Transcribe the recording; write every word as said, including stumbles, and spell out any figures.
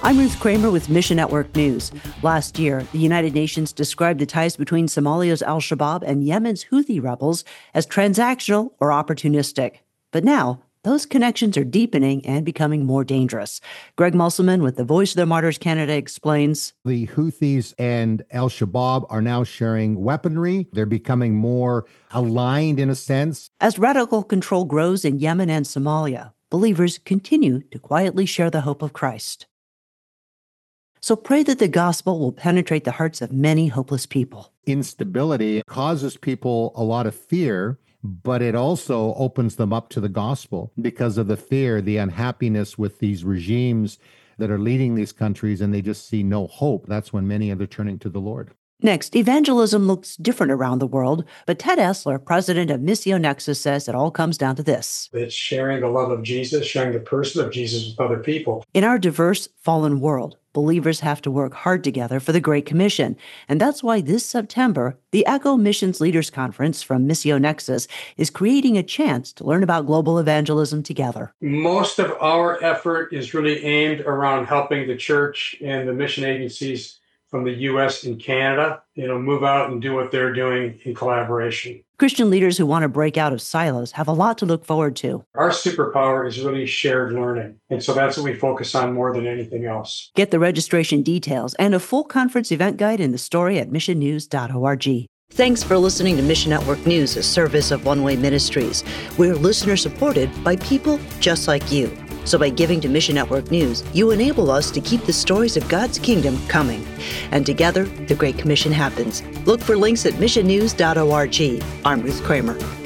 I'm Ruth Kramer with Mission Network News. Last year, the United Nations described the ties between Somalia's al-Shabaab and Yemen's Houthi rebels as transactional or opportunistic. But now, those connections are deepening and becoming more dangerous. Greg Musselman with the Voice of the Martyrs Canada explains. The Houthis and al-Shabaab are now sharing weaponry. They're becoming more aligned in a sense. As radical control grows in Yemen and Somalia, believers continue to quietly share the hope of Christ. So pray that the gospel will penetrate the hearts of many hopeless people. Instability causes people a lot of fear, but it also opens them up to the gospel because of the fear, the unhappiness with these regimes that are leading these countries, and they just see no hope. That's when many are turning to the Lord. Next, evangelism looks different around the world, but Ted Esler, president of Missio Nexus, says it all comes down to this. It's sharing the love of Jesus, sharing the person of Jesus with other people. In our diverse, fallen world, believers have to work hard together for the Great Commission. And that's why this September, the ECHO Missions Leaders Conference from Missio Nexus is creating a chance to learn about global evangelism together. Most of our effort is really aimed around helping the church and the mission agencies from the U S and Canada, you know, move out and do what they're doing in collaboration. Christian leaders who want to break out of silos have a lot to look forward to. Our superpower is really shared learning. And so that's what we focus on more than anything else. Get the registration details and a full conference event guide in the story at mission news dot org. Thanks for listening to Mission Network News, a service of One Way Ministries. We're listener supported by people just like you. So by giving to Mission Network News, you enable us to keep the stories of God's kingdom coming. And together, the Great Commission happens. Look for links at mission news dot org. I'm Ruth Kramer.